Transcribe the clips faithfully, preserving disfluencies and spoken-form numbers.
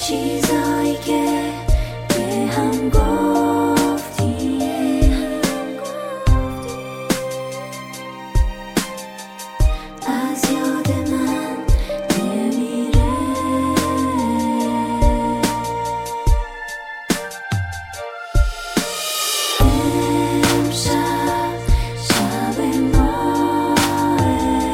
چیزایی که به هم گفتی از یاد من نمیره. امشب شب ماه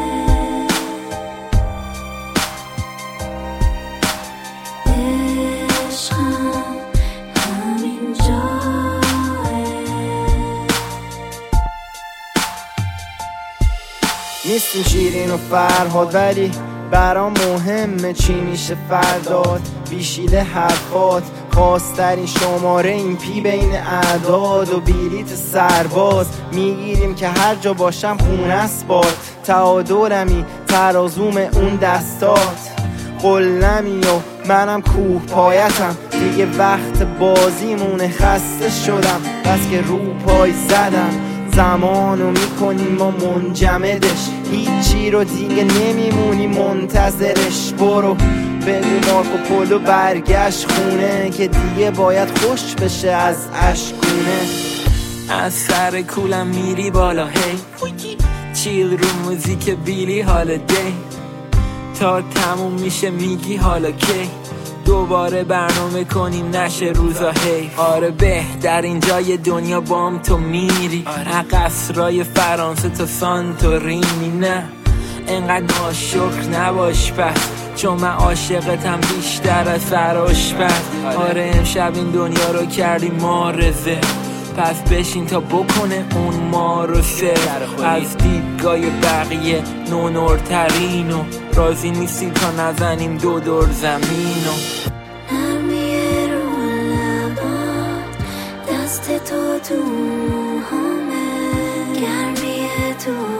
عشقم همین جاه. نیستیم شیرین و فرهاد ولی برام مهمه چی میشه فرداد. بیشیل حرفات خواسترین شماره این پی بین اعداد و بیلیت سرباز میگیریم که هر جا باشم خونه است باد. تعادلمی ترازوم اون دستات قلمی و منم کوه پایتم. دیگه وقت بازیمونه خسته شدم بس که رو پای زدم. زمانو میکنیم ما منجمدش هیچی رو دیگه نمیمونی منتظرش. برو بگو مارکو پولو برگشت خونه که دیگه باید خوش بشه از اشکونه. از سر کولم میری بالا هی چیل رو موزیک بیلی هالدی تا تموم میشه میگی حالا کی دوباره برنامه کنیم نشه روزا هی. آره بهترین جای دنیا بام تو میری قصرای فرانسه تا سانتورینی. نه انقدر ناشکر نباش پس چون من عاشقتم بیشتر از سراش پس. آره امشب این دنیا رو کردی مارزه پس بشین تا بکنه اون ما رو سر. از دیدگاه بقیه نونورترین و راضی نیستی تا نزنیم دو دور زمین و نرمیه رو لبات دست تو تو موهامه گرمیه تو